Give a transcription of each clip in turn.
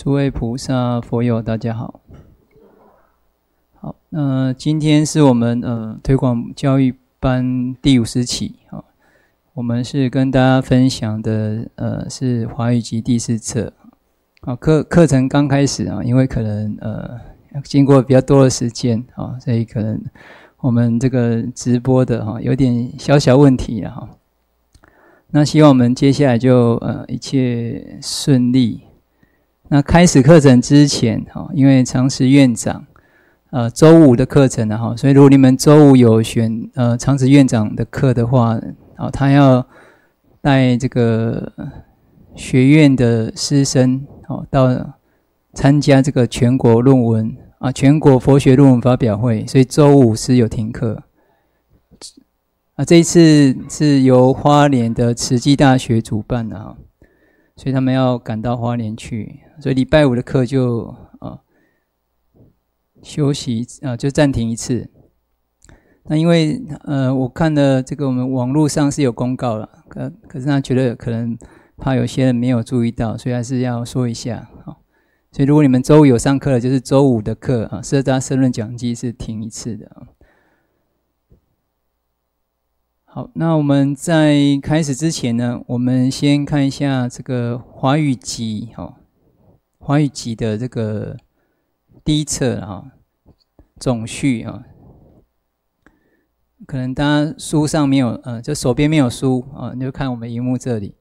诸位菩萨、佛友，大家好。好，今天是我们推广教育班第50期啊，我们是跟大家分享的是华语集第4册。啊，课程刚开始啊，因为可能经过比较多的时间啊，所以可能我们这个直播的有点小小问题了哈。那希望我们接下来就一切顺利。那开始课程之前因为常识院长周5的课程所以如果你们周5有选常识院长的课的话，他要带这个学院的师生到参加这个全国论文全国佛学论文发表会，所以周5是有停课。这一次是由花莲的慈济大学主办的所以他们要赶到花莲去，所以礼拜5的课就休息就暂停一次。那因为我看了这个我们网络上是有公告了，可是他觉得可能怕有些人没有注意到，所以还是要说一下。所以如果你们周5有上课了，就是周5的课社大申论讲义是停一次的。好，那我们在开始之前呢，我们先看一下这个华语集华语集的这个第1册总序可能大家书上没有就手边没有书你就看我们萤幕这里。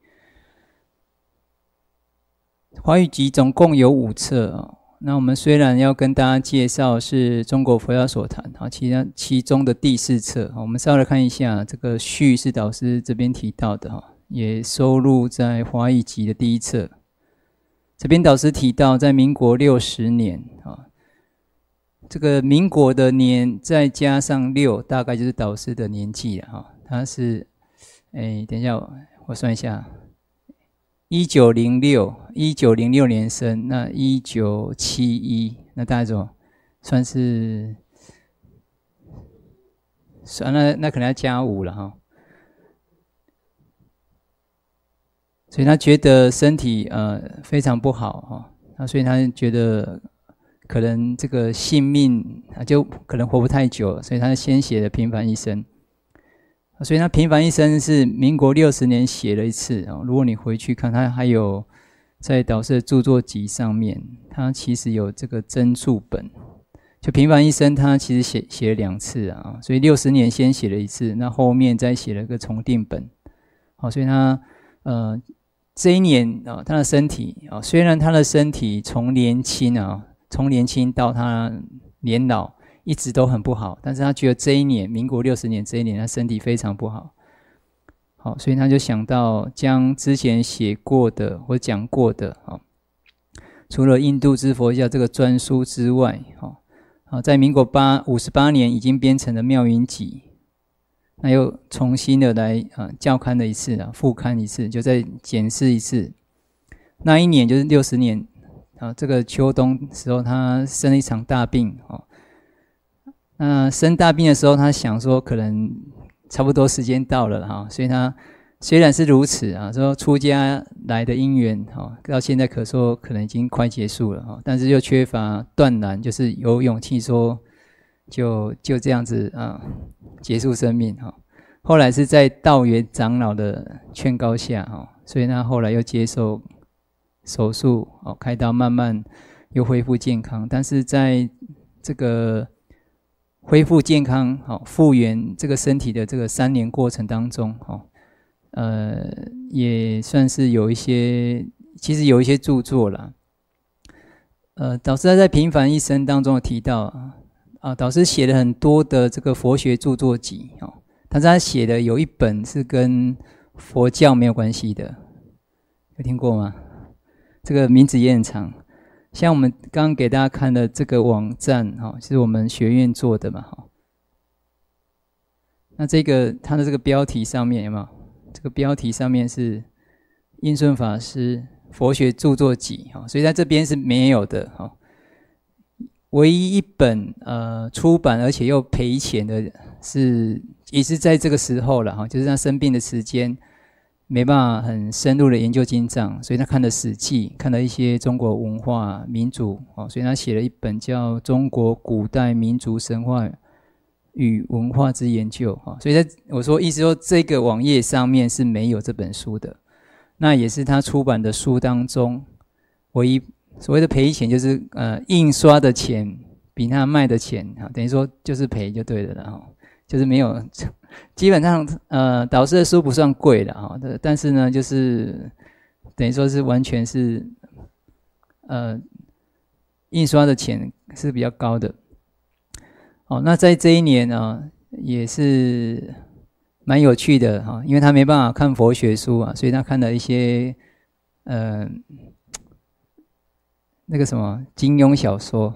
华语集总共有5册那我们虽然要跟大家介绍是中国佛教所谈其中的第4册我们稍微来看一下，这个序是导师这边提到的也收录在华语集的第1册。这边导师提到在民国60年这个民国的年再加上6，大概就是导师的年纪了他是等一下我算一下1906年生，那1971，那大概怎么算是那可能要加5了所以他觉得身体非常不好那所以他觉得可能这个性命就可能活不太久，所以他先写了《平凡一生》。所以他《平凡一生》是民国60年写了一次如果你回去看，他还有在导师的著作集上面，他其实有这个增注本。就《平凡一生》他其实写了2次所以60年先写了一次，那后面再写了个重订本。所以他这一年他的身体虽然他的身体从年轻到他年老一直都很不好，但是他觉得这一年民国60年这一年他身体非常不好。好，所以他就想到将之前写过的或讲过的除了印度之佛教这个专书之外在民国58年已经编成了妙云集，那又重新的来校刊了一次复刊一次，就再检视一次。那一年就是60年这个秋冬时候他生了一场大病那生大病的时候他想说可能差不多时间到了所以他虽然是如此说出家来的因缘到现在可说可能已经快结束了但是又缺乏断然，就是有勇气说就这样子结束生命后来是在道元长老的劝告下所以他后来又接受手术开刀，慢慢又恢复健康。但是在这个恢复健康复原这个身体的这个3年过程当中也算是有一些，其实有一些著作啦。导师在《平凡一生》当中有提到导师写了很多的这个佛学著作集但是他写的有一本是跟佛教没有关系的，有听过吗？这个名字也很长，像我们刚刚给大家看的这个网站是我们学院做的嘛那这个它的这个标题上面有没有？这个标题上面是印顺法师佛学著作集所以在这边是没有的唯一一本出版而且又赔钱的是也是在这个时候了就是他生病的时间没办法很深入的研究经藏，所以他看了《史记》，看了一些中国文化民族，所以他写了一本叫《中国古代民族神话与文化之研究》。所以我说意思说，这个网页上面是没有这本书的，那也是他出版的书当中唯一所谓的赔钱，就是印刷的钱比他卖的钱，等于说就是赔就对了啦，就是没有。基本上，导师的书不算贵的哈，但是呢，就是等于说是完全是，印刷的钱是比较高的。那在这一年呢，也是蛮有趣的哈，因为他没办法看佛学书啊，所以他看了一些，那个什么金庸小说。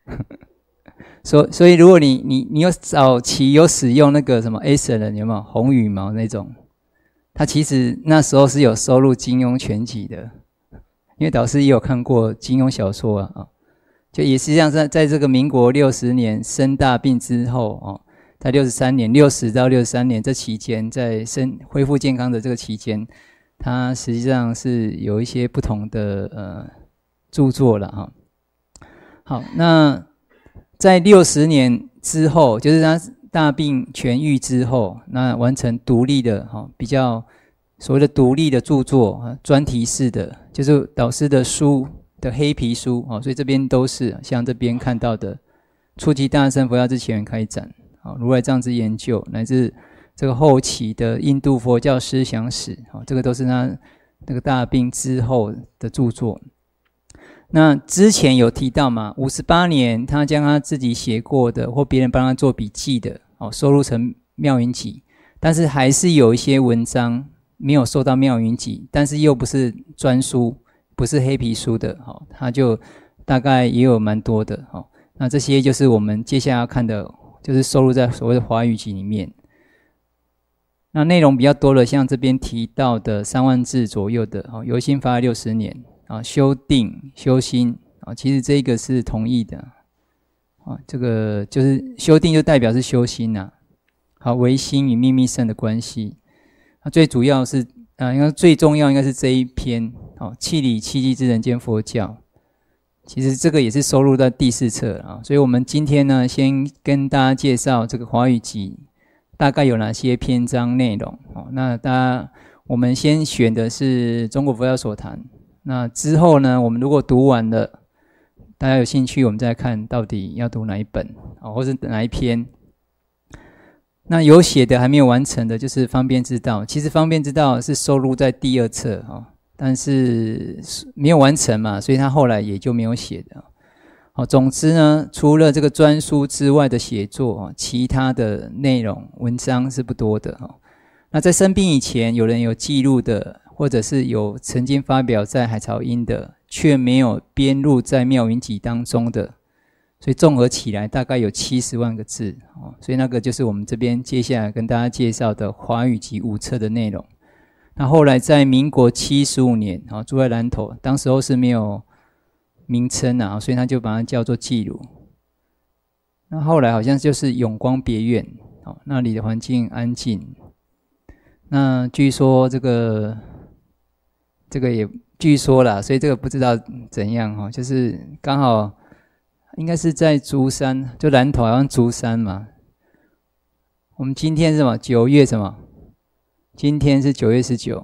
所以如果你有早期有使用那个什么 Acer 的，有没有红羽毛那种？他其实那时候是有收录金庸全集的，因为导师也有看过金庸小说啊，就也实际上在这个民国60年生大病之后在63年60到63年这期间，在恢复健康的这个期间，他实际上是有一些不同的著作了哈。好，那在60年之后，就是他大病痊愈之后，那完成独立的比较所谓的独立的著作，专题式的，就是导师的书的黑皮书，所以这边都是像这边看到的初级大乘佛教之前缘开展，如来藏之研究，乃至这个后期的印度佛教思想史，这个都是他那个大病之后的著作。那之前有提到嘛，58年他将他自己写过的或别人帮他做笔记的收录成妙云集，但是还是有一些文章没有收到妙云集，但是又不是专书，不是黑皮书的，他就大概也有蛮多的。那这些就是我们接下来要看的，就是收录在所谓的华语集里面。那内容比较多的，像这边提到的3万字左右的由心发了60年修定修心其实这个是同意的这个就是修定就代表是修心唯心与秘密圣的关系。最主要是应该最重要应该是这一篇气理七机之人间佛教，其实这个也是收录在第4册所以我们今天呢，先跟大家介绍这个华语集大概有哪些篇章内容那我们先选的是中国佛教所谈。那之后呢，我们如果读完了，大家有兴趣，我们再看到底要读哪一本或是哪一篇。那有写的还没有完成的，就是方便之道。其实方便之道是收录在第2册但是没有完成嘛，所以他后来也就没有写的。总之呢，除了这个专书之外的写作其他的内容文章是不多的那在生病以前，有人有记录的，或者是有曾经发表在海潮音的，却没有编入在妙云集当中的，所以综合起来大概有70万个字所以那个就是我们这边接下来跟大家介绍的华语集5册的内容。那后来在民国75年住在南投，当时候是没有名称所以他就把它叫做记录。那后来好像就是永光别院那里的环境安静。那据说这个也据说啦，所以这个不知道怎样就是刚好应该是在竹山，就南投好像竹山嘛。我们今天是什么？9月什么？今天是9月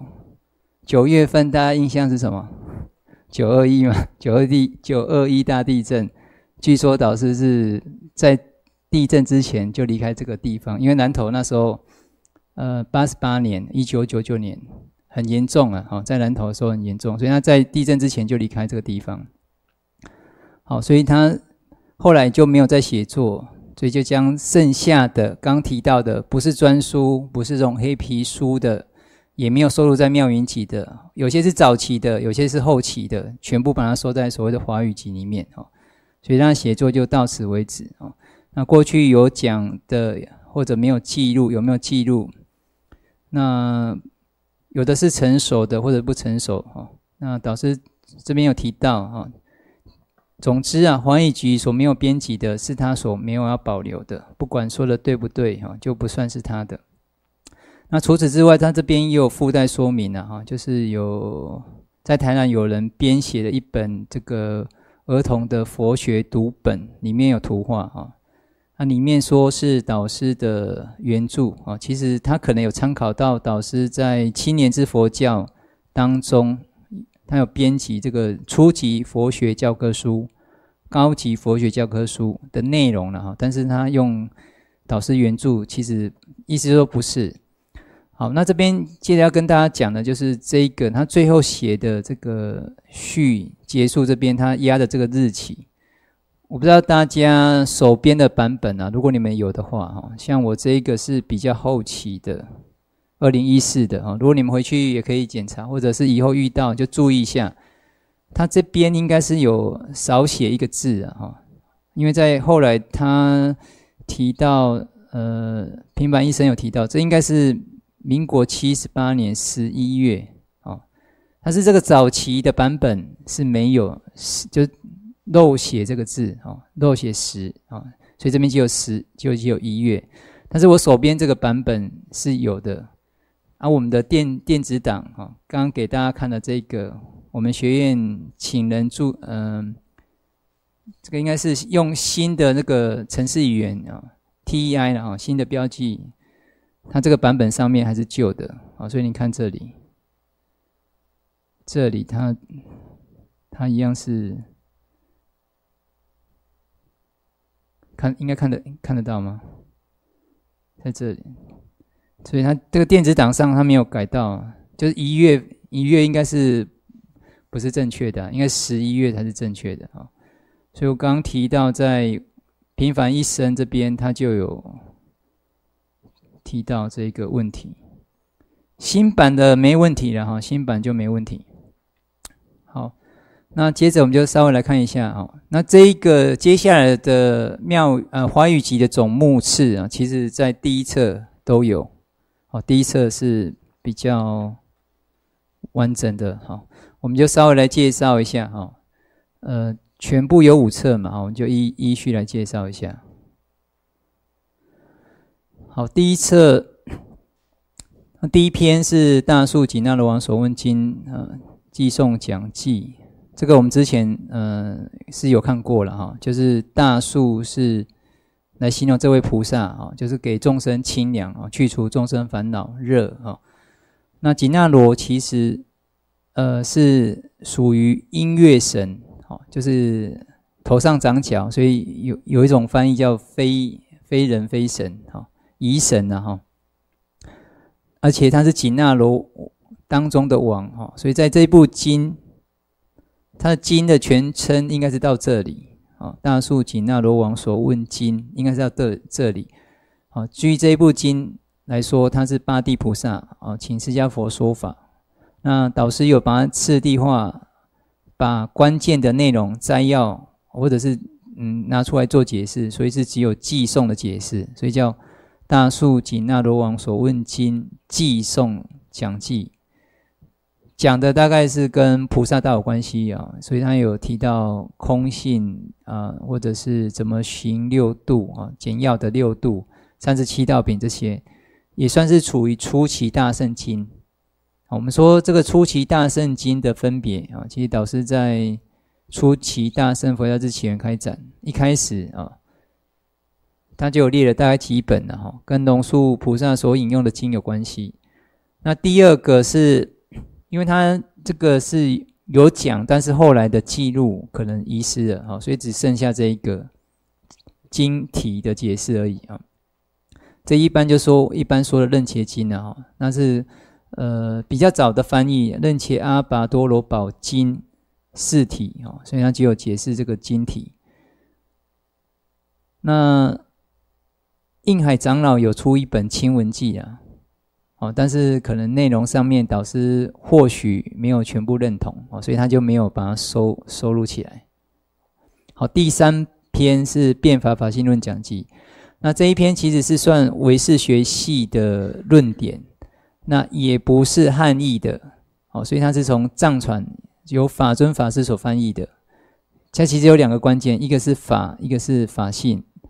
19。9月份大家印象是什么？921嘛，921大地震。据说导师是在地震之前就离开这个地方，因为南投那时候88年1999年很严重了在南投的时候很严重，所以他在地震之前就离开这个地方。所以他后来就没有再写作，所以就将剩下的刚提到的不是专书，不是这种黑皮书的，也没有收录在妙云集的，有些是早期的，有些是后期的，全部把它收在所谓的华语集里面所以他写作就到此为止那过去有讲的或者没有记录，有没有记录？那有的是成熟的或者不成熟那导师这边有提到总之华语集所没有编辑的是他所没有要保留的，不管说的对不对就不算是他的。 那除此之外，他这边也有附带说明啊，就是有在台南有人编写了一本这个儿童的佛学读本，里面有图画啊。那里面说是导师的原著啊，其实他可能有参考到导师在7年之佛教当中，他有编辑这个初级佛学教科书、高级佛学教科书的内容了哈，但是他用导师原著，其实意思说不是。好，那这边接着要跟大家讲的就是这个他最后写的这个序结束这边他压的这个日期，我不知道大家手边的版本啊，如果你们有的话，像我这个是比较后期的2014的，如果你们回去也可以检查，或者是以后遇到就注意一下，他这边应该是有少写一个字啊，因为在后来他提到平板医生有提到，这应该是民国78年11月但是这个早期的版本是没有，就漏写这个字漏写10所以这边只有10，就只有1月。但是我手边这个版本是有的我们的电子档刚刚给大家看的这个，我们学院请人这个应该是用新的那个程式语言TEI 了新的标记。它这个版本上面还是旧的所以你看这里它一样是应该看得到吗？在这里，所以它这个电子档上它没有改到，就是1月应该是不是正确的应该11月才是正确的所以我刚刚提到在平凡一生这边它就有提到这个问题，新版的没问题了新版就没问题。好，那接着我们就稍微来看一下那这一个接下来的华语集的总目次其实在第一册都有第一册是比较完整的我们就稍微来介绍一下全部有5册嘛我们就依序来介绍一下。好，第一册第一篇是大树紧那罗王所问经寄送讲记，这个我们之前是有看过了就是大树是来形容这位菩萨就是给众生清凉去除众生烦恼热那紧那罗其实是属于音乐神就是头上长角，所以有一种翻译叫非人非神疑神而且他是紧那罗当中的王所以在这部经，他的经的全称应该是到这里大树紧那罗王所问经应该是到这里据这一部经来说，他是八地菩萨请释迦佛说法。那导师有把它次第化，把关键的内容摘要或者是拿出来做解释，所以是只有寄送的解释，所以叫大树紧那罗王所问经寄送讲记，讲的大概是跟菩萨道有关系所以他有提到空性或者是怎么行6度简要的6度37道品，这些也算是处于初期大乘经。我们说这个初期大乘经的分别其实导师在初期大乘佛教之起源开展一开始他就有列了大概几本跟龙树菩萨所引用的经有关系。那第二个是因为他这个是有讲，但是后来的记录可能遗失了所以只剩下这一个经题的解释而已这一般说的楞伽经那是比较早的翻译，楞伽阿跋多罗宝经4体所以它只有解释这个经题。那印海长老有出一本清文记但是可能内容上面导师或许没有全部认同所以他就没有把它收录起来。好，第3篇是辩法法性论讲记，那这一篇其实是算唯识学系的论点，那也不是汉译的所以它是从藏传由法尊法师所翻译的。它其实有2个关键，一个是法，一个是法性。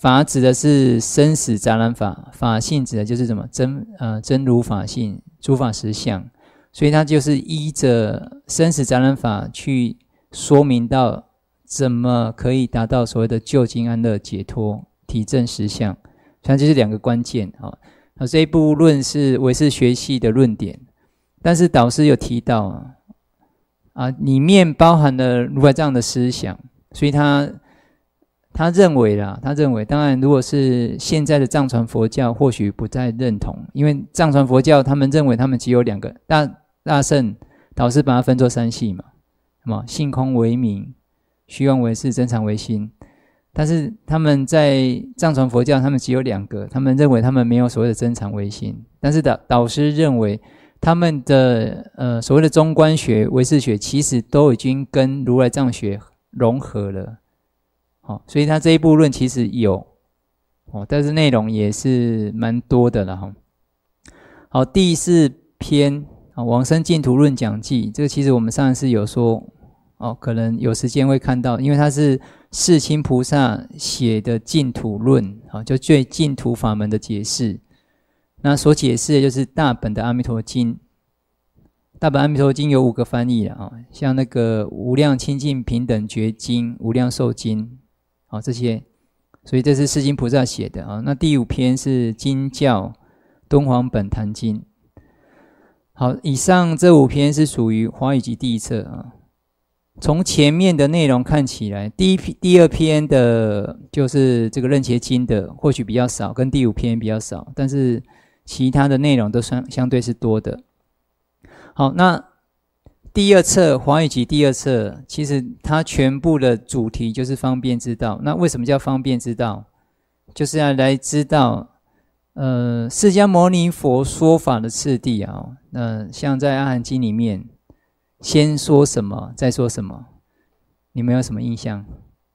法指的是生死杂染法，法性指的就是什么真如法性，诸法实相，所以它就是依着生死杂染法去说明到怎么可以达到所谓的究竟安乐解脱体证实相，它就是两个关键。这一部论是唯识学系的论点，但是导师有提到里面包含了如来藏的思想，所以他认为当然如果是现在的藏传佛教或许不再认同，因为藏传佛教他们认为他们只有两个大乘，导师把它分作三系嘛，什么性空为名，虚妄为事，真常为心。但是他们在藏传佛教他们只有两个，他们认为他们没有所谓的真常为心，但是导师认为他们的所谓的中观学唯识学其实都已经跟如来藏学融合了，所以他这一部论其实有但是内容也是蛮多的啦。好，第4篇往生净土论讲记，这个其实我们上一次有说可能有时间会看到，因为它是世亲菩萨写的净土论，就对净土法门的解释。那所解释的就是大本的阿弥陀经。大本阿弥陀经有5个翻译了像那个无量清净平等觉经、无量寿经这些，所以这是世亲菩萨写的那第5篇是经教敦煌本坛经。好，以上这5篇是属于华语集第一册从前面的内容看起来，第2篇的就是这个楞伽经的或许比较少，跟第5篇比较少，但是其他的内容都相对是多的。好，那第2册华语集第2册，其实它全部的主题就是方便之道。那为什么叫方便之道？就是要来知道释迦牟尼佛说法的次第像在阿含经里面先说什么再说什么，你们有什么印象？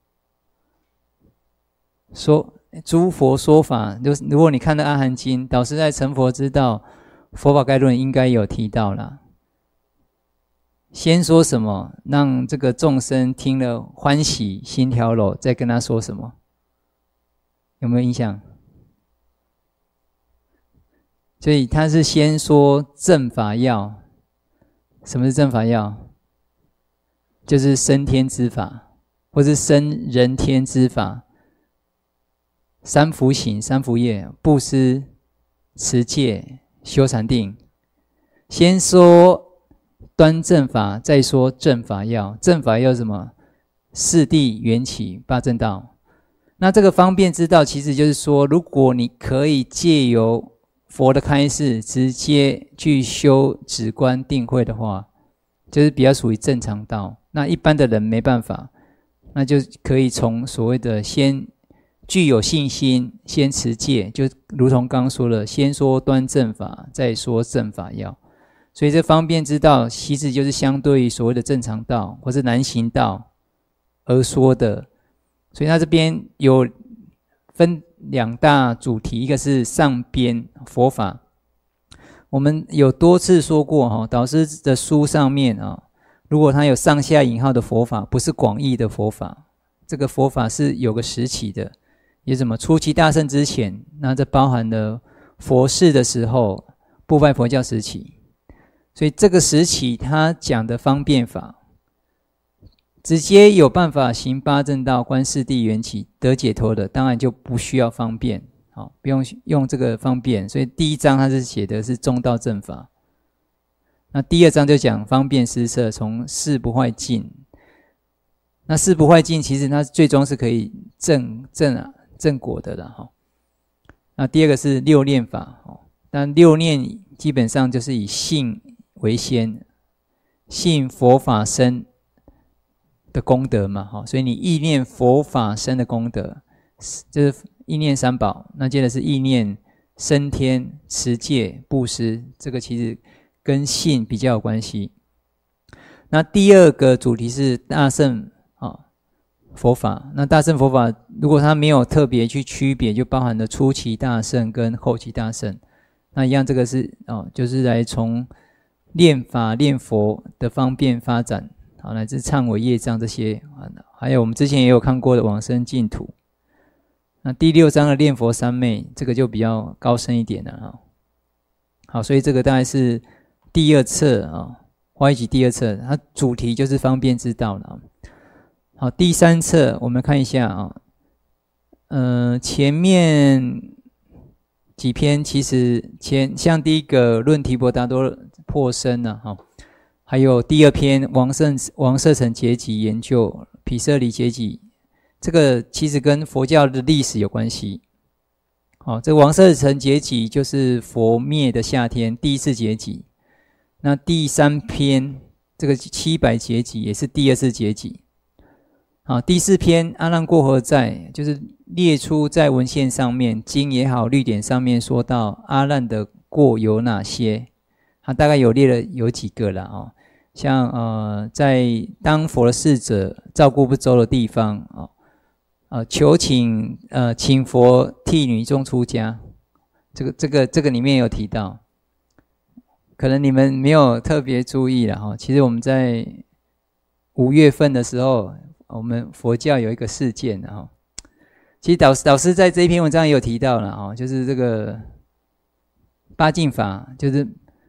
说诸佛说法，如果你看到阿含经，导师在成佛之道佛法概论应该有提到啦。先说什么让这个众生听了欢喜心调柔，再跟他说什么，有没有印象？所以他是先说正法要。什么是正法要？就是升天之法，或是升人天之法。三福行、三福业：布施、持戒、修禅定。先说端正法，再说正法要。正法要什么？四谛缘起八正道。那这个方便之道，其实就是说，如果你可以借由佛的开示直接去修止观定慧的话，就是比较属于正常道。那一般的人没办法，那就可以从所谓的先具有信心，先持戒，就如同刚刚说了，先说端正法，再说正法要。所以这方便之道其实就是相对于所谓的正常道或是难行道而说的。所以他这边有分2大主题，一个是上边佛法，我们有多次说过导师的书上面如果他有上下引号的佛法，不是广义的佛法，这个佛法是有个时期的，也什么初期大乘之前，那这包含了佛世的时候，部派佛教时期，所以这个时期他讲的方便法，直接有办法行八正道、观四谛缘起得解脱的，当然就不需要方便，不用用这个方便。所以第1章他是写的是中道正法，那第2章就讲方便施设，从事不坏境。那事不坏境其实它最终是可以正果的了。那第2个是6念法，但6念基本上就是以信为先，信佛法身的功德嘛，所以你意念佛法身的功德，就是意念三宝。那接着是意念升天、持戒、布施，这个其实跟信比较有关系。那第2个主题是大乘佛法。那大乘佛法如果它没有特别去区别，就包含了初期大乘跟后期大乘。那一样这个是就是来从念法念佛的方便发展，乃至忏悔业障这些，还有我们之前也有看过的往生净土。 那第6章的念佛三昧，这个就比较高深一点了啊。好，所以这个大概是第2册啊，华严集第2册，它主题就是方便之道了。好，第3册我们看一下啊，前面几篇其实像第一个论提婆达多破身呢，哈，还有第2篇王舍城结集研究毗舍离结集，这个其实跟佛教的历史有关系。好，这个王舍城结集就是佛灭的夏天第1次结集，那第3篇这个700结集也是第2次结集。好，第4篇阿难过何在，就是列出在文献上面经也好律典上面说到阿难的过有哪些，他大概有列了有几个啦哦，像在当佛的侍者照顾不周的地方求请佛替女众出家，这个里面有提到，可能你们没有特别注意啦，其实我们在5月份的时候，我们佛教有一个事件其实导师在这一篇文章也有提到了就是这个8敬法，就是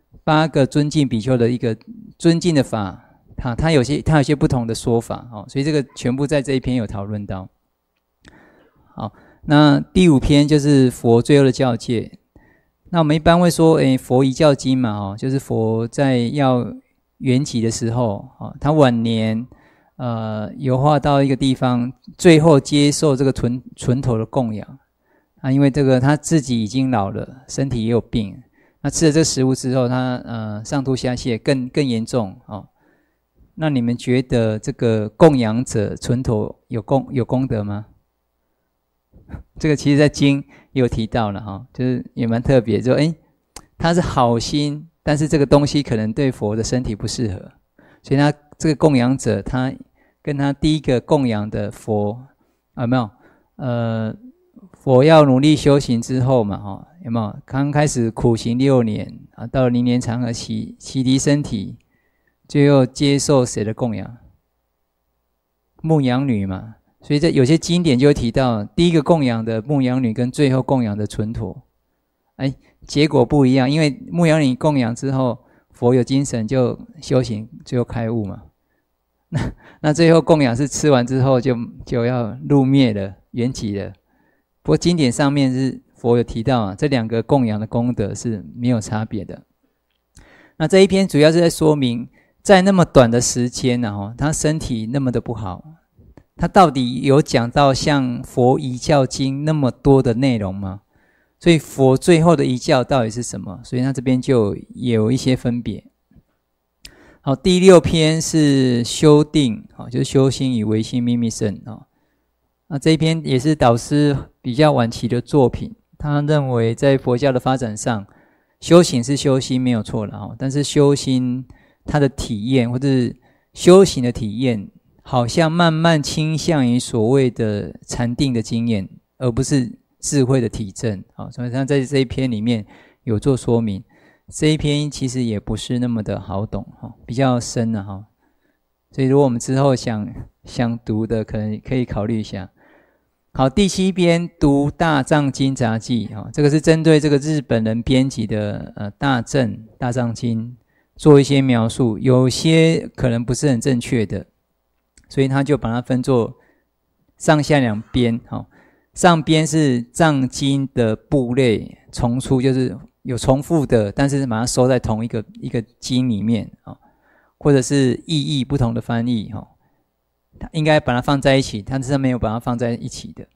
8个尊敬比丘的一个尊敬的法，它有些不同的说法所以这个全部在这一篇有讨论到。好，那第5篇就是佛最后的教戒。那我们一般会说佛遗教经嘛就是佛在要圆寂的时候他晚年游化到一个地方，最后接受这个纯头的供养因为这个他自己已经老了，身体也有病，那吃了这个食物之后，他上吐下泻更严重那你们觉得这个供养者纯头有功德吗？这个其实在经也有提到了就是也蛮特别，就他是好心，但是这个东西可能对佛的身体不适合，所以他这个供养者他跟他第一个供养的佛有没有佛要努力修行之后嘛有没有刚开始苦行6年到了0年长河洗涤身体，最后接受谁的供养？牧羊女嘛。所以在有些经典就会提到第一个供养的牧羊女跟最后供养的纯陀结果不一样，因为牧羊女供养之后佛有精神就修行，最后开悟嘛。那最后供养是吃完之后就要入灭了，圆寂了。不过经典上面是佛有提到这2个供养的功德是没有差别的。那这一篇主要是在说明在那么短的时间他身体那么的不好，他到底有讲到像佛遗教经那么多的内容吗？所以佛最后的遗教到底是什么？所以他这边就有一些分别。好，第6篇是修定就是修心与唯心秘密胜那这一篇也是导师比较晚期的作品，他认为在佛教的发展上，修行是修心没有错了但是修心它的体验或者修行的体验好像慢慢倾向于所谓的禅定的经验，而不是智慧的体证所以他在这一篇里面有做说明，这一篇其实也不是那么的好懂比较深所以如果我们之后想读的，可能可以考虑一下。好，第7篇读大藏经杂记这个是针对这个日本人编辑的大藏经做一些描述，有些可能不是很正确的，所以他就把它分作上下2边上边是藏经的部类重出，就是有重复的，但是把它收在同一个经里面或者是意义不同的翻译他应该把它放在一起，但是他没有把它放在一起的。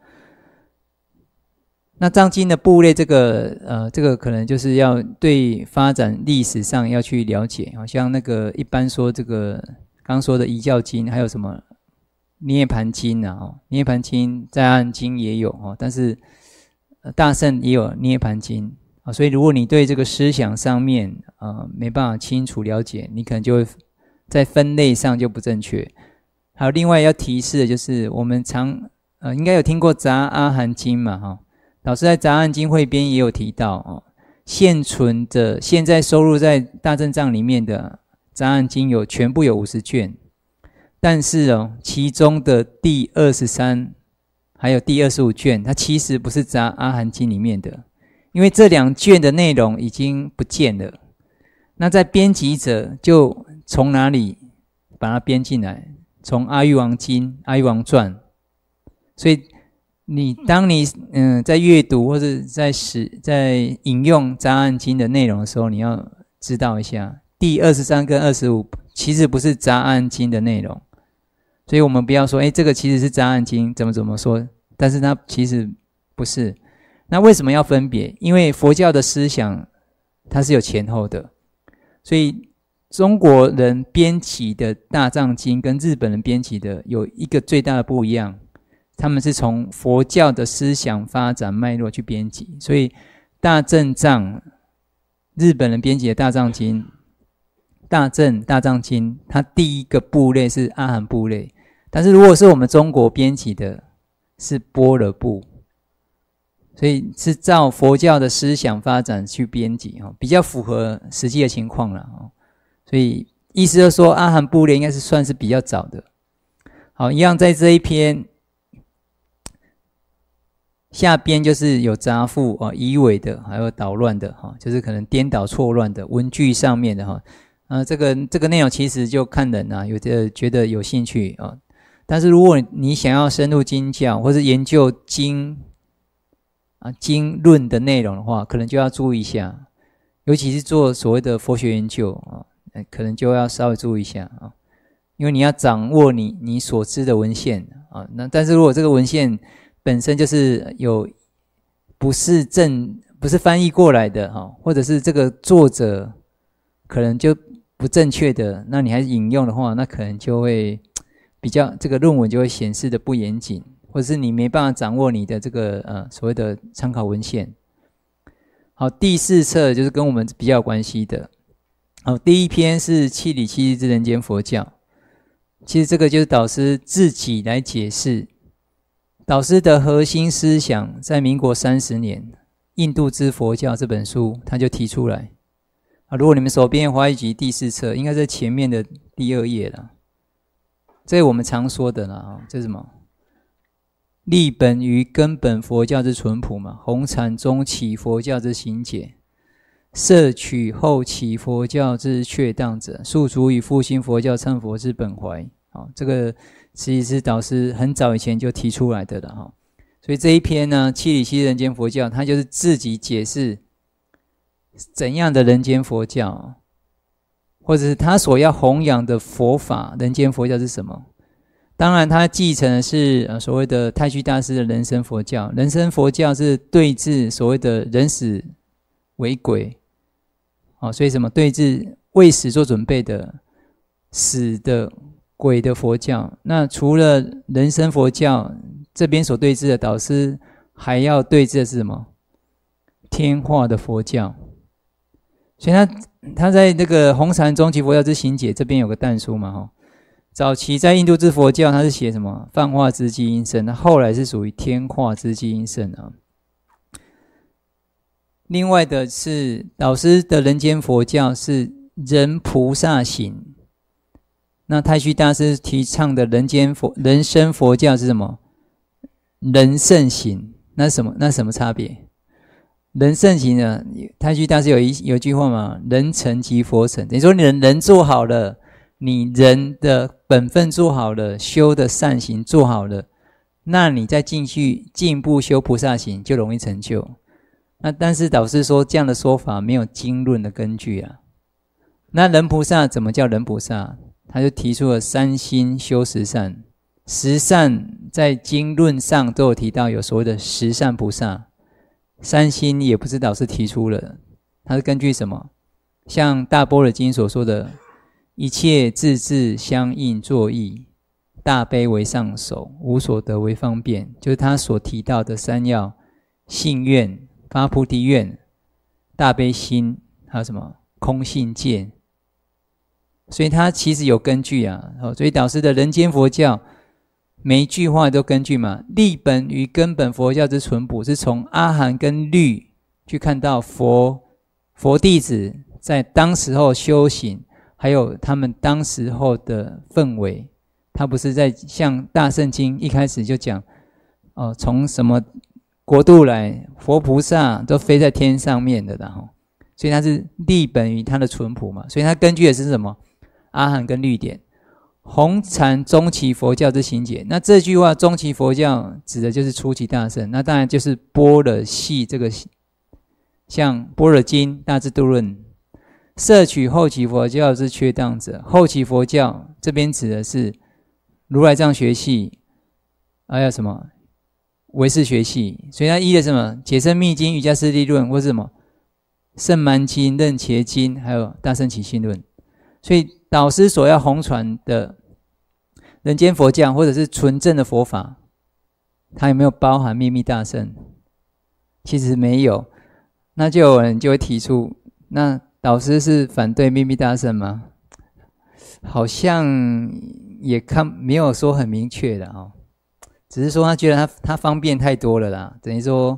那藏经的部类这个可能就是要对发展历史上要去了解像那个一般说这个刚说的遗教经，还有什么涅盘经涅盘经在阿含经也有但是大乘也有涅盘经所以如果你对这个思想上面没办法清楚了解，你可能就会在分类上就不正确。还有另外要提示的就是我们应该有听过杂阿含经嘛老师在杂阿含经汇编也有提到现存的现在收录在大正藏里面的杂阿含经全部有50卷，但是其中的第23 还有第25卷，它其实不是杂阿含经里面的，因为这2卷的内容已经不见了。那在编辑者就从哪里把它编进来？从阿育王经、阿育王传。所以当你在阅读或者在引用杂阿含经的内容的时候，你要知道一下，第23跟25其实不是杂阿含经的内容。所以我们不要说这个其实是杂阿含经怎么说，但是它其实不是。那为什么要分别？因为佛教的思想它是有前后的，所以中国人编辑的大藏经跟日本人编辑的有一个最大的不一样，他们是从佛教的思想发展脉络去编辑。所以大正藏日本人编辑的大藏经，大藏经它第一个部类是阿含部类，但是如果是我们中国编辑的是般若部，所以是照佛教的思想发展去编辑，比较符合实际的情况啦。所以意思就是说阿含部类应该是算是比较早的。好，一样在这一篇下边就是有杂复疑伪的，还有捣乱的，就是可能颠倒错乱的文句上面的。这个内容其实就看人啊，有的觉得有兴趣但是如果你想要深入经教或是研究经论的内容的话，可能就要注意一下，尤其是做所谓的佛学研究可能就要稍微注意一下因为你要掌握你所知的文献那但是如果这个文献本身就是不是翻译过来的或者是这个作者可能就不正确的，那你还引用的话，那可能就会比较这个论文就会显示的不严谨，或者是你没办法掌握你的这个所谓的参考文献。好，第4册就是跟我们比较有关系的。好，第一篇是契理七日之人间佛教，其实这个就是导师自己来解释。导师的核心思想在民国30年《印度之佛教》这本书他就提出来如果你们手边华语集第4册，应该在前面的第2页了。这是我们常说的啦这是什么？立本于根本佛教之淳朴嘛，弘阐中起佛教之行解，摄取后起佛教之确当者，速足以复兴佛教参佛之本怀。这个其实是导师很早以前就提出来的了所以这一篇呢，契理七日人间佛教，他就是自己解释怎样的人间佛教，或者是他所要弘扬的佛法，人间佛教是什么？当然他继承的是所谓的太虚大师的人生佛教。人生佛教是对治所谓的人死为鬼所以什么对治为死做准备的死的鬼的佛教。那除了人生佛教这边所对治的，导师还要对治的是什么？天化的佛教。所以他在这个弘禅中起佛教之行解这边有个但书嘛早期在印度之佛教他是写什么？泛化之基因圣，那后来是属于天化之基因圣另外的是导师的人间佛教是人菩萨行，那太虚大师提倡的人生佛教是什么？人圣行。那什么差别？人圣行呢？太虚大师有一句话嘛，人成即佛成。等于说你人做好了，你人的本分做好了，修的善行做好了，那你再进一步修菩萨行就容易成就。那但是导师说这样的说法没有经论的根据那人菩萨怎么叫人菩萨？他就提出了3心修10善。10善在经论上都有提到，有所谓的10善菩萨。3心也不是导师提出了，他是根据什么？像大般若经所说的一切自治相应作意，大悲为上首，无所得为方便，就是他所提到的3要：信愿、发菩提愿、大悲心，还有什么空性见。所以他其实有根据所以导师的人间佛教每一句话都根据嘛，立本于根本佛教之淳朴，是从阿含跟律去看到佛弟子在当时候修行，还有他们当时候的氛围。他不是在像大圣经一开始就讲从什么国度来，佛菩萨都飞在天上面的啦，所以它是立本于它的淳朴嘛，所以它根据的是什么？阿含跟律典，红禅中期佛教之行解。那这句话中期佛教指的就是初期大乘，那当然就是般若系这个，像般若经、大智度论，摄取后期佛教之缺当者。后期佛教这边指的是如来藏学系，还有什么唯识学系，所以它依的什么解深密经、瑜伽师地论，或是什么圣蛮经、任伽经，还有大乘起信论。所以导师所要弘传的人间佛教或者是纯正的佛法，它有没有包含秘密大乘？其实没有。那就有人就会提出，那导师是反对秘密大乘吗？好像也没有说很明确的哦，只是说他觉得他方便太多了啦，等于说，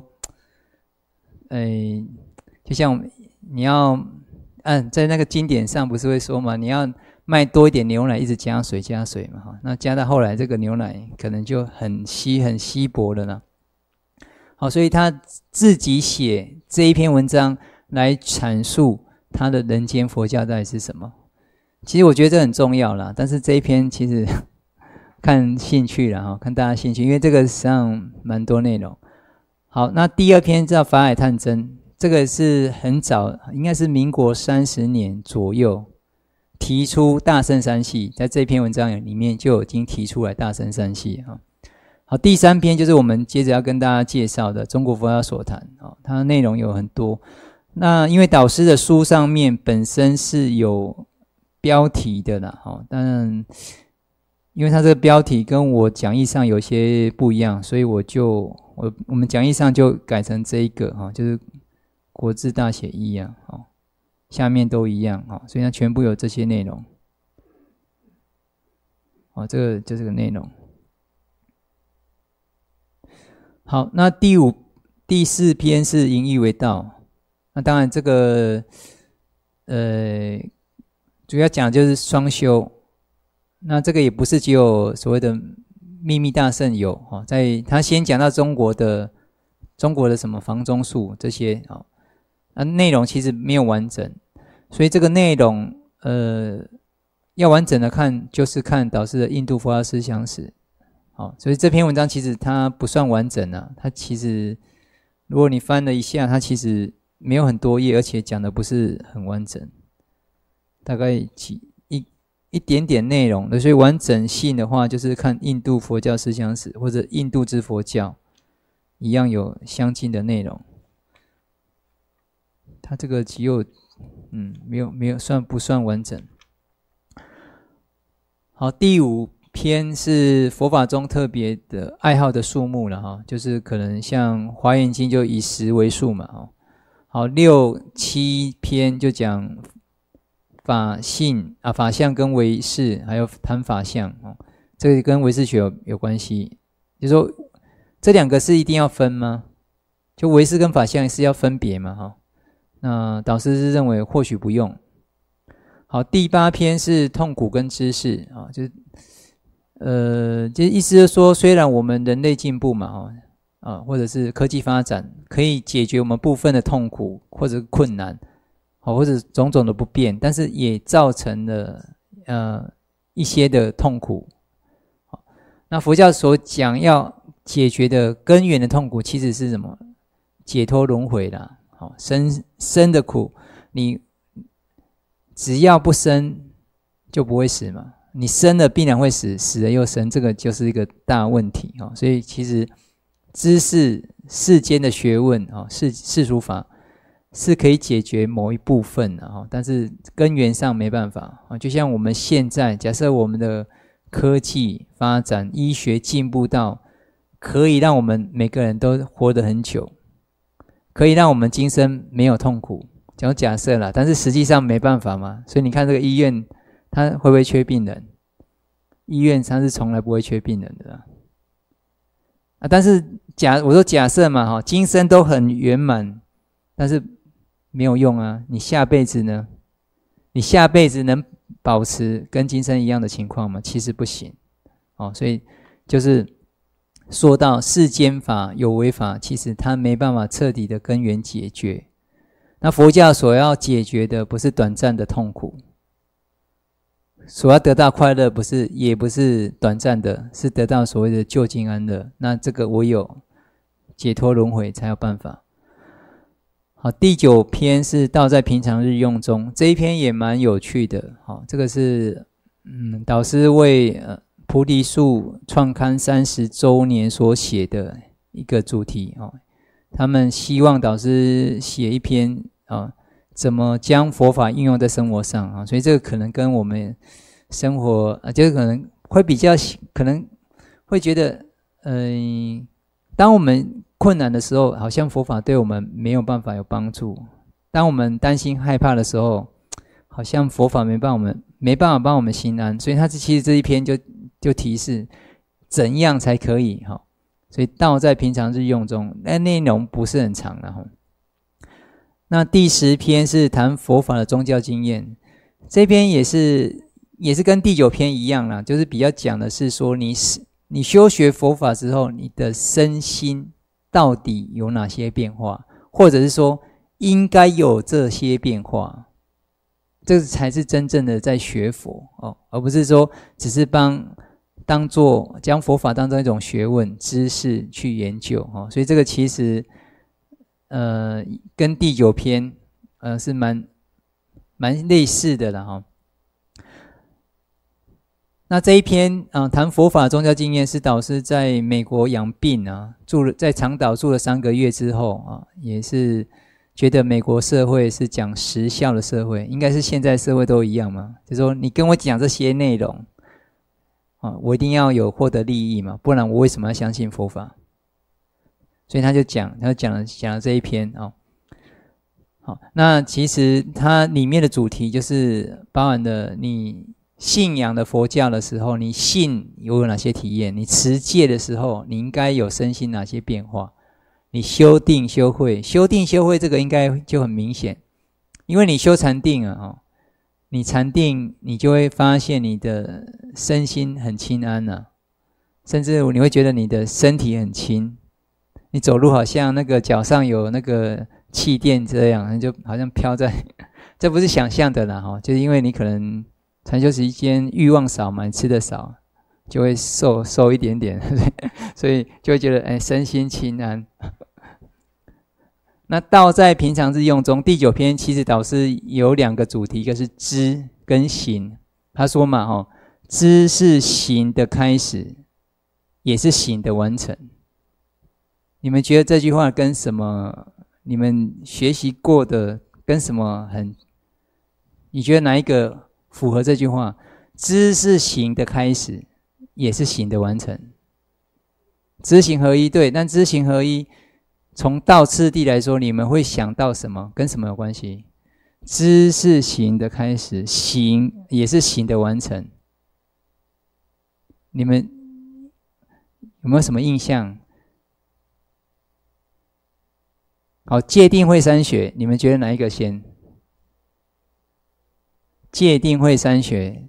就像你要在那个经典上不是会说嘛，你要卖多一点牛奶，一直加水嘛，那加到后来这个牛奶可能就很稀薄了啦。好，所以他自己写这一篇文章来阐述他的人间佛教到底是什么。其实我觉得这很重要啦，但是这一篇其实看兴趣啦，看大家兴趣，因为这个实际上蛮多内容。好，那第二篇叫法海探真，这个是很早，应该是民国30年左右提出大乘三系，在这篇文章里面就已经提出来大乘三系。好，第三篇就是我们接着要跟大家介绍的中国佛教所谈，它的内容有很多。那因为导师的书上面本身是有标题的啦，当然因为它这个标题跟我讲义上有些不一样，所以我们讲义上就改成这一个，就是国字大写一啊，下面都一样，所以它全部有这些内容。这个就这个内容。好，那第四篇是引以为道。那当然这个主要讲就是双修。那这个也不是只有所谓的秘密大乘有，在他先讲到中国的什么房中术这些，内容其实没有完整，所以这个内容要完整的看，就是看导师的印度佛教思想史。所以这篇文章其实它不算完整啊，它其实如果你翻了一下，它其实没有很多页，而且讲的不是很完整，大概一点点内容的。所以完整性的话，就是看印度佛教思想史或者印度之佛教，一样有相近的内容。它这个只有没有不算完整。好，第五篇是佛法中特别的爱好的数目了，就是可能像华严经就以10为数嘛。好，6、7篇就讲法性法相跟唯识，还有谈法相，这个跟唯识学有关系。就是说这两个是一定要分吗？就唯识跟法相是要分别吗？那导师是认为或许不用。好，第8篇是痛苦跟知识，就意思是说，虽然我们人类进步嘛，或者是科技发展可以解决我们部分的痛苦或者困难，或者种种的不便，但是也造成了一些的痛苦。那佛教所讲要解决的根源的痛苦，其实是什么？解脱轮回啦。生的苦，你只要不生就不会死嘛。你生了必然会死，死了又生，这个就是一个大问题。所以其实知识世间的学问，世俗法是可以解决某一部分的，但是根源上没办法。就像我们现在假设我们的科技发展，医学进步到可以让我们每个人都活得很久，可以让我们今生没有痛苦，讲假设啦，但是实际上没办法嘛。所以你看这个医院它会不会缺病人？医院它是从来不会缺病人的但是我说假设嘛，今生都很圆满，但是没有用啊。你下辈子呢？你下辈子能保持跟今生一样的情况吗？其实不行。所以就是说到世间法有为法，其实它没办法彻底的根源解决。那佛教所要解决的不是短暂的痛苦，所要得到快乐也不是短暂的，是得到所谓的究竟安乐。那这个唯有解脱轮回才有办法。好，第9篇是道在平常日用中，这一篇也蛮有趣的。好，这个是导师为菩提树创刊30周年所写的一个主题。他们希望导师写一篇怎么将佛法应用在生活上所以这个可能跟我们生活就是可能会比较可能会觉得当我们困难的时候，好像佛法对我们没有办法有帮助。当我们担心害怕的时候，好像佛法没办法帮我们心安。所以他其实这一篇就提示怎样才可以所以道在平常日用中，那内容不是很长了。那第10篇是谈佛法的宗教经验，这篇也是跟第9篇一样啦，就是比较讲的是说你修学佛法之后，你的身心到底有哪些变化，或者是说应该有这些变化，这才是真正的在学佛而不是说只是将佛法当作一种学问知识去研究所以这个其实跟第9篇是蛮类似的啦那这一篇谈佛法宗教经验是导师在美国养病在长岛住了3个月之后也是觉得美国社会是讲实效的社会，应该是现在社会都一样嘛，就是说你跟我讲这些内容我一定要有获得利益嘛，不然我为什么要相信佛法？所以他讲了这一篇好，那其实它里面的主题就是包含了你信仰的佛教的时候，你信有哪些体验？你持戒的时候，你应该有身心哪些变化？你修定修慧这个应该就很明显，因为你修禅定你禅定你就会发现你的身心很轻安甚至你会觉得你的身体很轻，你走路好像那个脚上有那个气垫这样，就好像飘在这不是想象的啦就是因为你可能禅修时间欲望少嘛，你吃的少就会瘦一点点所以就会觉得身心轻安那道在平常日用中，第9篇其实导师有2个主题，一个是知跟行。他说嘛知是行的开始，也是行的完成。你们觉得这句话跟什么你们学习过的跟什么你觉得哪一个符合这句话？知是行的开始，也是行的完成。知行合一，对，但知行合一从道次第来说，你们会想到什么？跟什么有关系？知是行的开始，行也是行的完成。你们有没有什么印象？好，戒定慧三学，你们觉得哪一个先？戒定慧三学，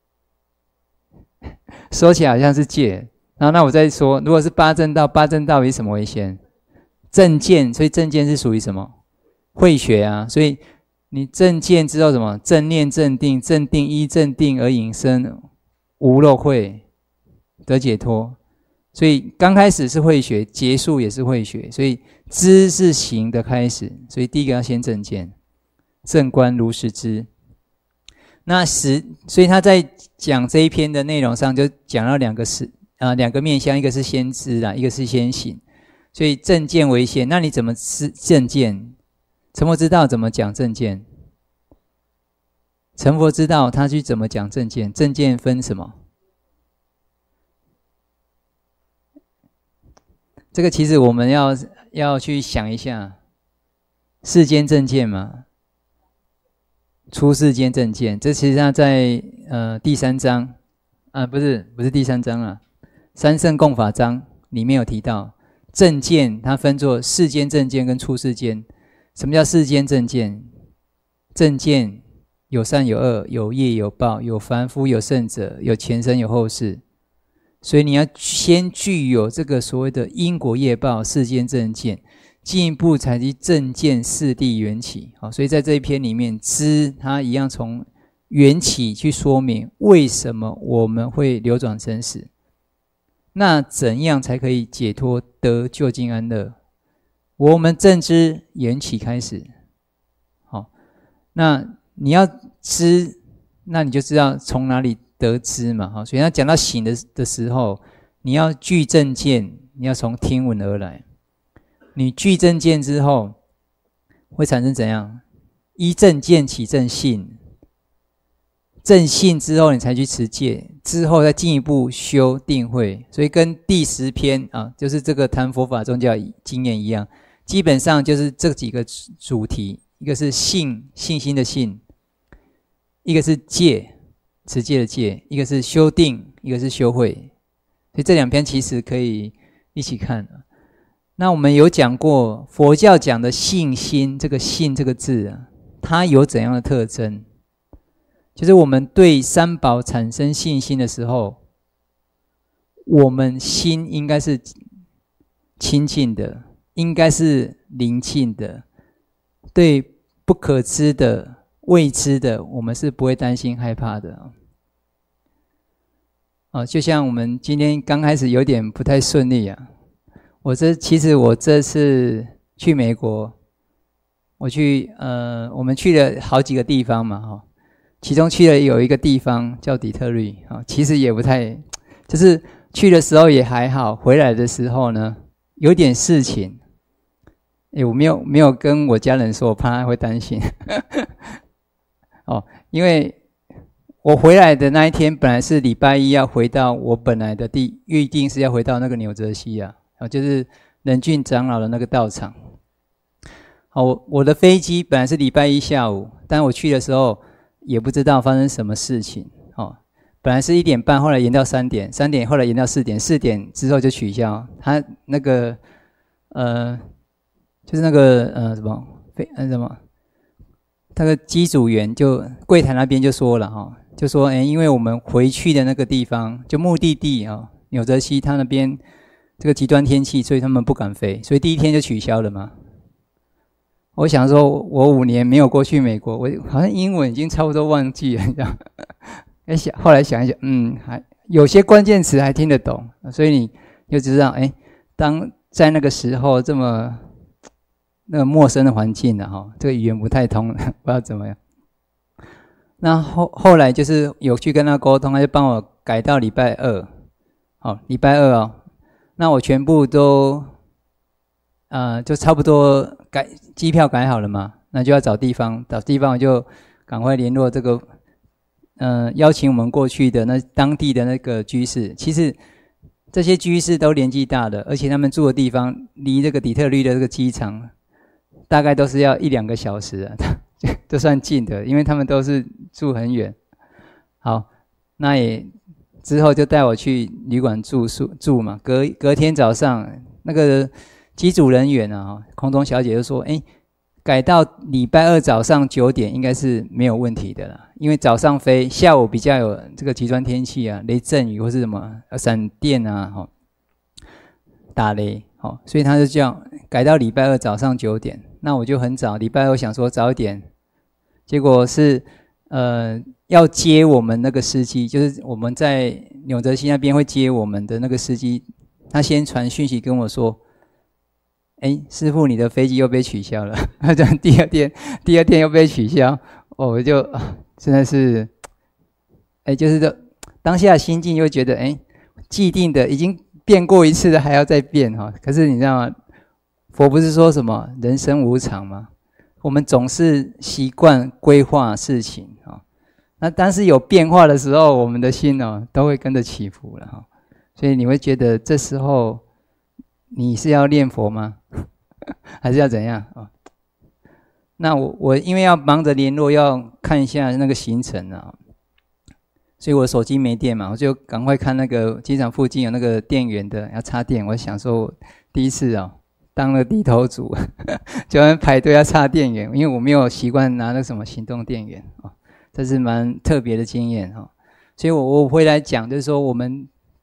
说起来好像是戒。然后那我再说，如果是八正道以什么为先？正见，所以正见是属于什么？慧学所以你正见之后什么？正念正定，正定依正定而引生无漏慧得解脱。所以刚开始是慧学，结束也是慧学，所以知是行的开始，所以第一个要先正见，正观如实知。那所以他在讲这一篇的内容上就讲到两个面向，一个是先知一个是先行。所以正见为先，那你怎么知正见？成佛之道怎么讲正见？成佛之道他去怎么讲正见？正见分什么？这个其实我们要去想一下，世间正见嘛，出世间正见，这其实他在第3章不是第3章三圣共法章里面有提到。正见它分作世间正见跟出世间。什么叫世间正见？正见有善有恶，有业有报，有凡夫有圣者，有前生有后世。 所以你要先具有这个所谓的因果业报世间正见，进一步才去正见四谛缘起。所以在这一篇里面，知它一样从缘起去说明为什么我们会流转生死，那怎样才可以解脱得究竟安乐？我们正知缘起开始。那你要知，那你就知道从哪里得知嘛。所以他讲到醒的时候，你要具正见，你要从听闻而来。你具正见之后，会产生怎样？依正见起正信，正信之后你才去持戒，之后再进一步修定慧。所以跟第10篇就是这个谈佛法宗教经验一样，基本上就是这几个主题。一个是信心的信，一个是戒持戒的戒，一个是修定，一个是修慧。所以这2篇其实可以一起看。那我们有讲过佛教讲的信心，这个信这个字它有怎样的特征？就是我们对三宝产生信心的时候，我们心应该是清净的，应该是宁静的，对不可知的未知的我们是不会担心害怕的。就像我们今天刚开始有点不太顺利其实我这次去美国，我们去了好几个地方嘛，其中去了有一个地方叫底特律，其实也不太，就是去的时候也还好，回来的时候呢有点事情。我没有跟我家人说，我怕他会担心因为我回来的那一天本来是礼拜一要回到我本来的预定是要回到那个纽泽西就是仁俊长老的那个道场。我的飞机本来是礼拜一下午，但我去的时候也不知道发生什么事情本来是1点半，后来延到3点，3点后来延到4点，4点之后就取消。他那个就是那个那个机组员就柜台那边就说了就说因为我们回去的那个地方就目的地纽泽西，他那边这个极端天气，所以他们不敢飞，所以第1天就取消了嘛。我想说我5年没有过去美国，我好像英文已经差不多忘记了这样后来想一想还有些关键词还听得懂，所以你就知道当在那个时候这么那个陌生的环境这个语言不太通不知道怎么样。那后来就是有去跟他沟通，他就帮我改到礼拜二礼拜二那我全部都就差不多机票改好了嘛，那就要找地方我就赶快联络这个邀请我们过去的那当地的那个居士。其实这些居士都年纪大的，而且他们住的地方离这个底特律的这个机场大概都是要1-2个小时都算近的，因为他们都是住很远。好，那也之后就带我去旅馆住嘛。隔天早上，那个机组人员空中小姐就说：“改到礼拜二早上9点应该是没有问题的啦，因为早上飞，下午比较有这个极端天气雷阵雨或是什么闪电打雷所以他就这样改到礼拜二早上9点。那我就很早，礼拜二想说早一点，结果是要接我们那个司机，就是我们在纽泽西那边会接我们的那个司机，他先传讯息跟我说：“师父，你的飞机又被取消了。”他讲第二天又被取消，我就真的是，就是这当下的心境又觉得，既定的已经变过一次了，还要再变可是你知道吗？佛不是说什么人生无常吗？我们总是习惯规划事情那当时有变化的时候，我们的心都会跟着起伏了所以你会觉得这时候你是要念佛吗？还是要怎样那我因为要忙着联络，要看一下那个行程所以我手机没电嘛，我就赶快看那个机场附近有那个电源的要插电。我想说第一次当了地头族就要排队要插电源，因为我没有习惯拿那什么行动电源这是蛮特别的经验所以我回来讲，就是说我们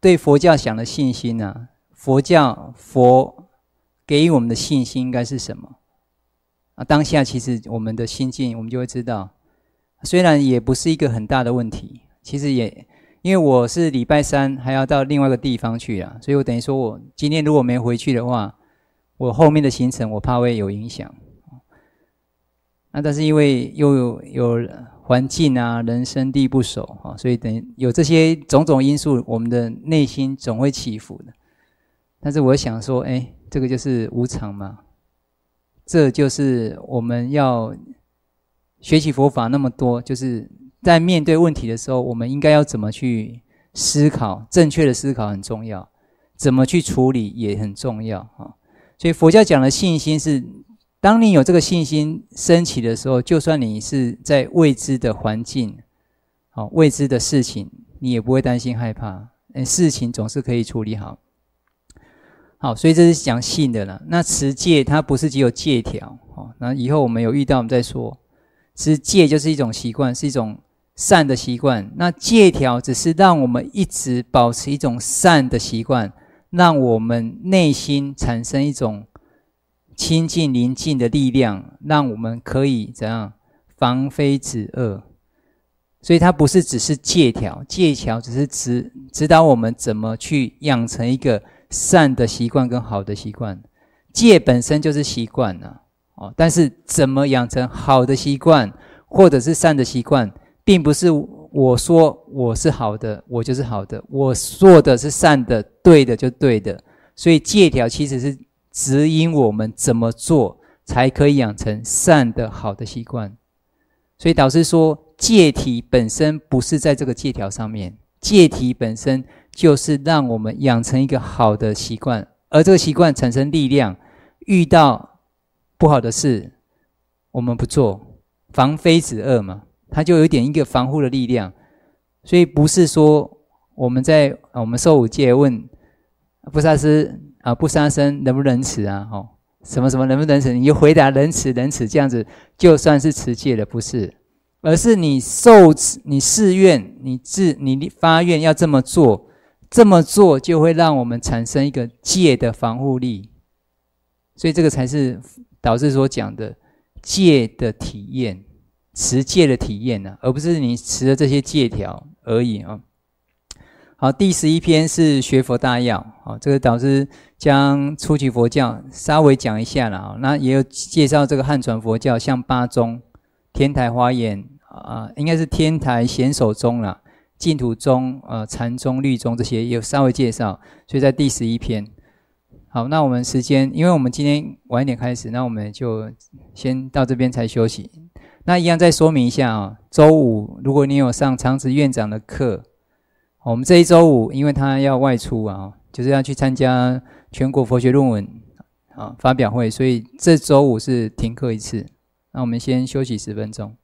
对佛教讲的信心啊，佛给予我们的信心应该是什么？当下其实我们的心境，我们就会知道，虽然也不是一个很大的问题，其实也因为我是礼拜三还要到另外一个地方去啊，所以我等于说我今天如果没回去的话，我后面的行程我怕会有影响。但是因为又有环境啊，人生地不熟啊，所以等于有这些种种因素，我们的内心总会起伏的。但是我想说，这个就是无常嘛，这就是我们要学习佛法那么多，就是在面对问题的时候，我们应该要怎么去思考，正确的思考很重要，怎么去处理也很重要啊。所以佛教讲的信心是，当你有这个信心升起的时候，就算你是在未知的环境，未知的事情，你也不会担心害怕，事情总是可以处理好。好，所以这是讲信的啦。那持戒它不是只有戒条，那以后我们有遇到我们再说。其实戒就是一种习惯，是一种善的习惯。那戒条只是让我们一直保持一种善的习惯，让我们内心产生一种清净宁静的力量，让我们可以怎样防非止恶。所以它不是只是戒条，戒条只是指导我们怎么去养成一个善的习惯跟好的习惯。戒本身就是习惯但是怎么养成好的习惯或者是善的习惯，并不是我说我是好的我就是好的，我做的是善的对的就对的。所以戒条其实是指引我们怎么做才可以养成善的好的习惯。所以导师说，戒体本身不是在这个戒条上面，戒体本身就是让我们养成一个好的习惯，而这个习惯产生力量，遇到不好的事我们不做，防非止恶嘛，它就有一点一个防护的力量。所以不是说我们受五戒问不杀生能不能持啊？什么什么能不能持，你就回答能持，这样子就算是持戒了，不是？而是你誓愿，你发愿要这么做，这么做就会让我们产生一个戒的防护力。所以这个才是导师所讲的戒的体验，持戒的体验而不是你持的这些戒条而已好，第11篇是学佛大要。这个导师将初期佛教稍微讲一下了那也有介绍这个汉传佛教，像八宗、天台华严应该是天台显首宗啦，净土宗、禅宗、律宗这些也有稍微介绍，所以在第11篇。好，那我们时间，因为我们今天晚一点开始，那我们就先到这边才休息。那一样再说明一下周五如果你有上常持院长的课，我们这一周五因为他要外出就是要去参加全国佛学论文发表会，所以这周五是停课一次。那我们先休息10分钟。